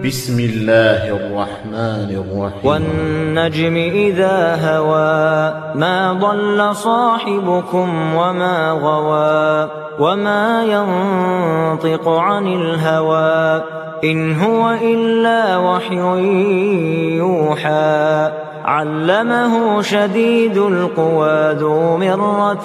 بسم الله الرحمن الرحيم والنجم إذا هوى ما ضل صاحبكم وما غوى وما ينطق عن الهوى إن هو إلا وحي يوحى علمه شديد القوى ذو مرة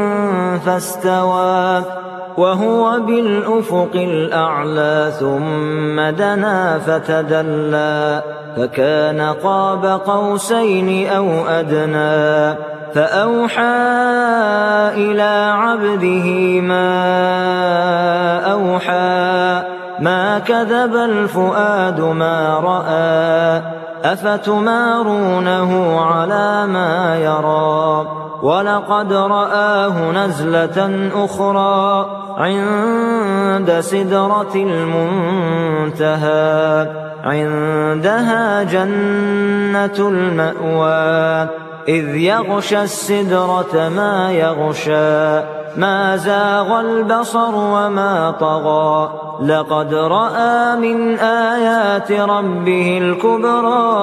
فاستوى وهو بالأفق الأعلى ثم دنا فتدلى فكان قاب قوسين أو أدنى فأوحى إلى عبده ما أوحى ما كذب الفؤاد ما رأى أفتمارونه على ما يرى ولقد رآه نزلة أخرى عند سدرة المنتهى عندها جنة المأوى إذ يغشى السدرة ما يغشى ما زاغ البصر وما طغى لقد رأى من آيات ربه الكبرى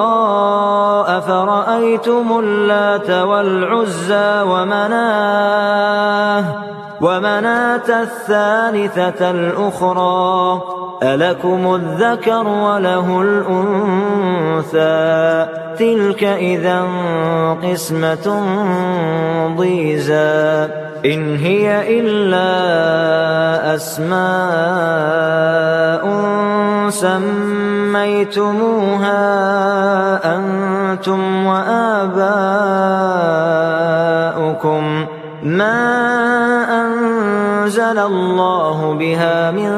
أفرأيتم اللات والعزى ومناة الثالثة الأخرى ألكم الذكر وله الأنثى تلك إذا قسمة ضيزى إن هي إلا أسماء سميتموها أنتم وآباؤكم ما أنزل الله بها من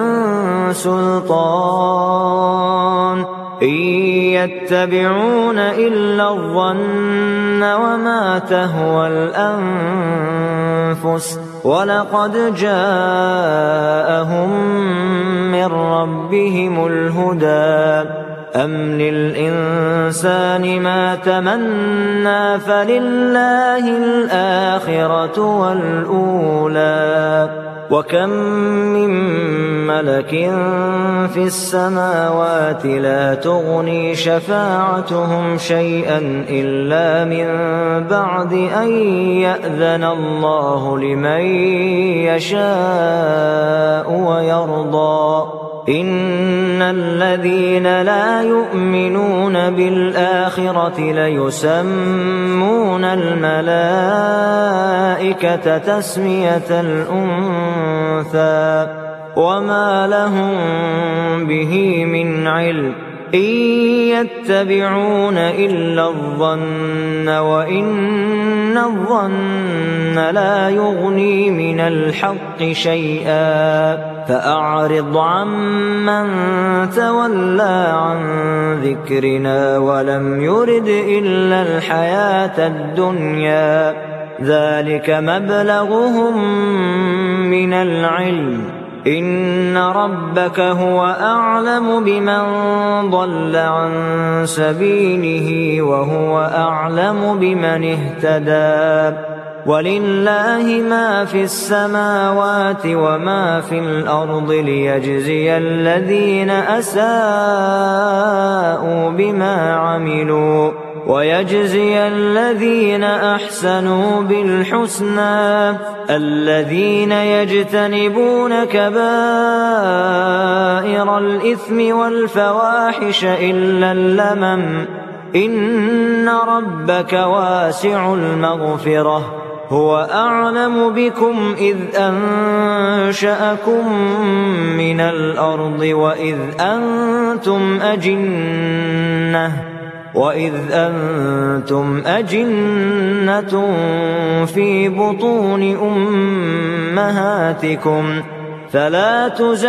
سلطان إن يتبعون إلا الظن وما تهوى الأنفس ولقد جاءهم من ربهم الهدى أم للإنسان ما تمنى فلله الآخرة والأولى وكم من ملك في السماوات لا تغني شفاعتهم شيئا إلا من بعد أن يأذن الله لمن يشاء ويرضى إن الذين لا يؤمنون بالآخرة ليسمون الملائكة تسمية الأنثى وما لهم به من علم إن يتبعون إلا الظن وإن الظن لا يغني من الحق شيئا فأعرض عمن تولى عن ذكرنا ولم يرد إلا الحياة الدنيا ذلك مبلغهم من العلم إن ربك هو أعلم بمن ضل عن سبيله وهو أعلم بمن اهتدى ولله ما في السماوات وما في الأرض ليجزي الذين أساءوا بما عملوا ويجزي الذين أحسنوا بالحسنى الذين يجتنبون كبائر الإثم والفواحش إلا اللمم إن ربك واسع المغفرة هو أعلم بكم إذ أنشأكم من الأرض وإذ أنتم أجنة في بطون أمهاتكم فلا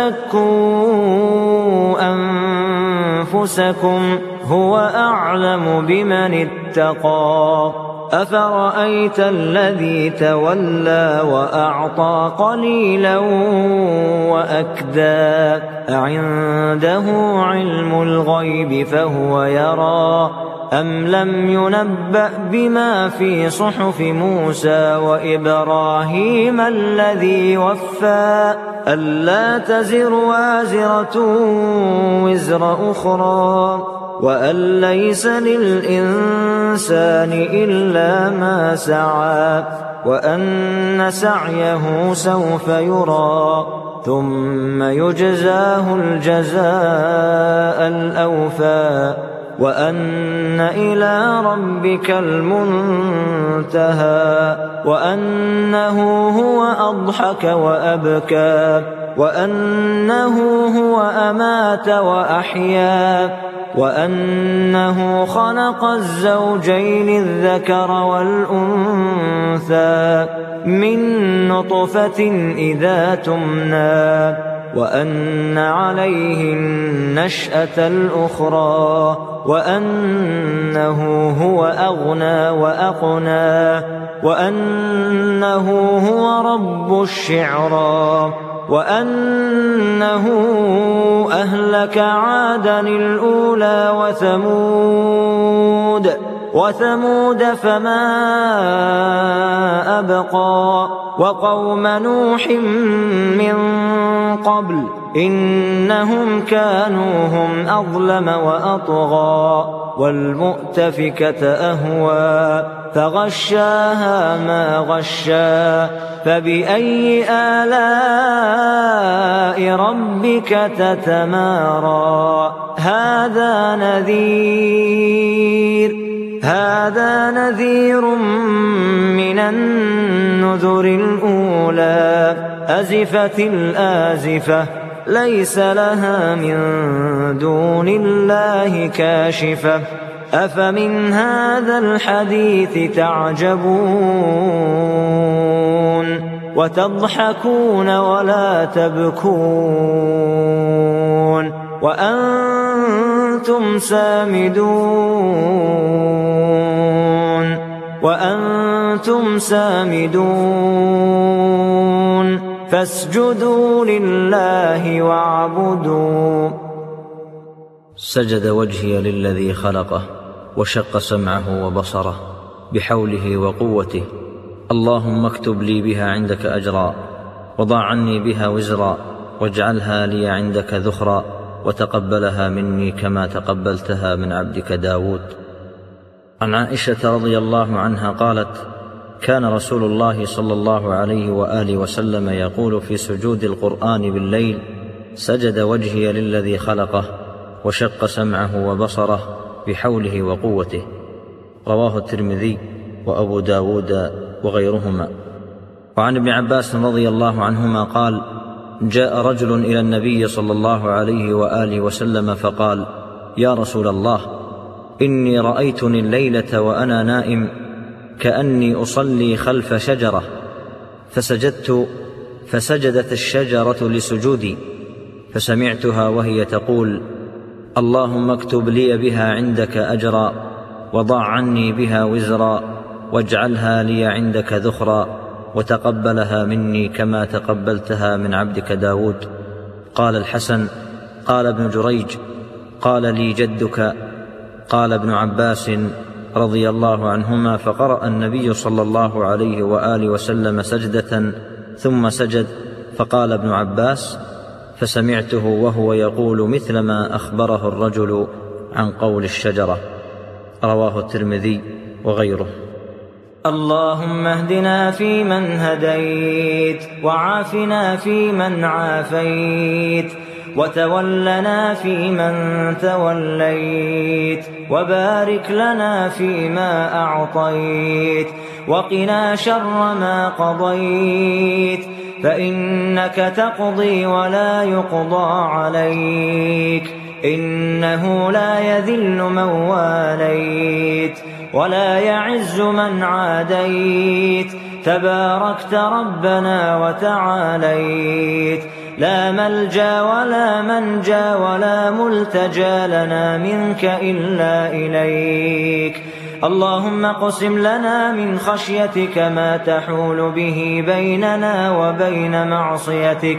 تزكوا أنفسكم هو أعلم بمن اتقى أفرأيت الذي تولى وأعطى قليلا وأكدى أعنده علم الغيب فهو يرى أم لم ينبأ بما في صحف موسى وإبراهيم الذي وفى ألا تزر وازرة وزر أخرى وأن ليس للإنسان إلا ما سعى وأن سعيه سوف يرى ثم يجزاه الجزاء الأوفى وأن إلى ربك المنتهى وأنه هو أضحك وأبكى وأنه هو أمات وأحيا وأنه خلق الزوجين الذكر والأنثى من نطفة إذا تمنى وأن عليه النشأة الأخرى وأنه هو أغنى وأقنى وأنه هو رب الشعرى وأنه أهلك عادا الأولى وثمود فما أبقى وقوم نوح من قبل إنهم كانوا هم أظلم وأطغى والمؤتفكة أهوى فغشاها ما غشا فبأي آلاء ربك تتمارى هذا نذير من النذر الأولى أزفت الآزفة ليس لها من دون الله كاشفة أفمن هذا الحديث تعجبون وتضحكون ولا تبكون وأنتم سامدون فاسجدوا لله واعبدوا. سجد وجهي للذي خلقه وشق سمعه وبصره بحوله وقوته. اللهم اكتب لي بها عندك أجرا وضع عني بها وزرا واجعلها لي عندك ذخرا وتقبلها مني كما تقبلتها من عبدك داود. عن عائشة رضي الله عنها قالت: كان رسول الله صلى الله عليه وآله وسلم يقول في سجود القرآن بالليل: سجد وجهي للذي خلقه وشق سمعه وبصره بحوله وقوته. رواه الترمذي وأبو داود وغيرهما. وعن ابن عباس رضي الله عنهما قال: جاء رجل إلى النبي صلى الله عليه وآله وسلم فقال: يا رسول الله، إني رأيتني الليلة وأنا نائم كأني أصلي خلف شجرة فسجدت فسجدت الشجرة لسجودي فسمعتها وهي تقول: اللهم اكتب لي بها عندك أجرا وضع عني بها وزرا واجعلها لي عندك ذخرا وتقبلها مني كما تقبلتها من عبدك داود. قال الحسن: قال ابن جريج: قال لي جدك. قال ابن عباس رضي الله عنهما: فقرأ النبي صلى الله عليه وآله وسلم سجدة ثم سجد، فقال ابن عباس: فسمعته وهو يقول مثل ما أخبره الرجل عن قول الشجرة. رواه الترمذي وغيره. اللهم اهدنا فيمن هديت وعافنا فيمن عافيت وتولنا فيمن توليت وبارك لنا فيما أعطيت وقنا شر ما قضيت فإنك تقضي ولا يقضى عليك إنه لا يذل من واليت ولا يعز من عاديت تباركت ربنا وتعاليت لا ملجأ ولا منجا ولا ملتجى لنا منك إلا إليك. اللهم اقسم لنا من خشيتك ما تحول به بيننا وبين معصيتك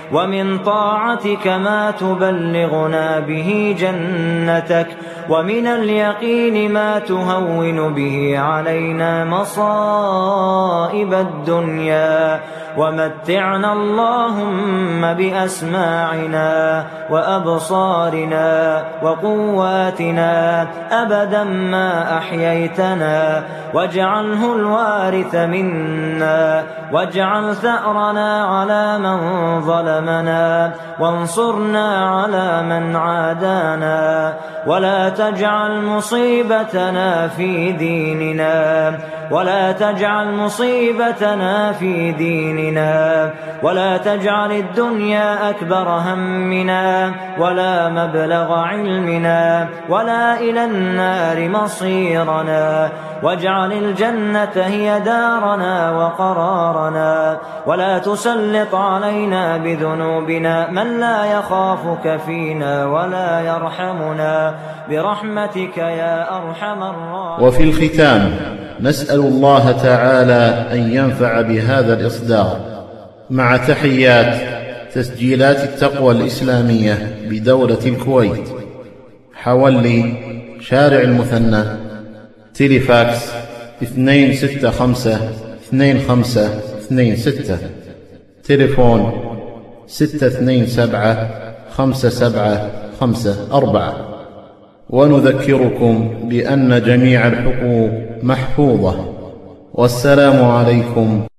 ومن طاعتك ما تبلغنا به جنتك، ومن اليقين ما تهون به علينا مصائب الدنيا، ومتعنا اللهم بأسماعنا وأبصارنا وقواتنا أبدا ما أحييتنا، واجعله الوارث منا، واجعل ثأرنا على من ظلمنا، وانصرنا على من عادانا، ولا تجعل مصيبتنا في ديننا، ولا تجعل مصيبتنا في ديننا، ولا تجعل الدنيا أكبر همنا، ولا مبلغ علمنا، ولا إلى النار مصيرنا، واجعل الجنة هي دارنا وقرارنا، ولا تسلط علينا بذنوبنا من لا يخافك فينا ولا يرحمنا، برحمتك يا أرحم الراحمين. وفي الختام نسأل الله تعالى أن ينفع بهذا الإصدار، مع تحيات تسجيلات التقوى الإسلامية بدولة الكويت، حولي شارع المثنى، تليفاكس 2652526، تليفون 6275754. ونذكركم بأن جميع الحقوق محفوظة. والسلام عليكم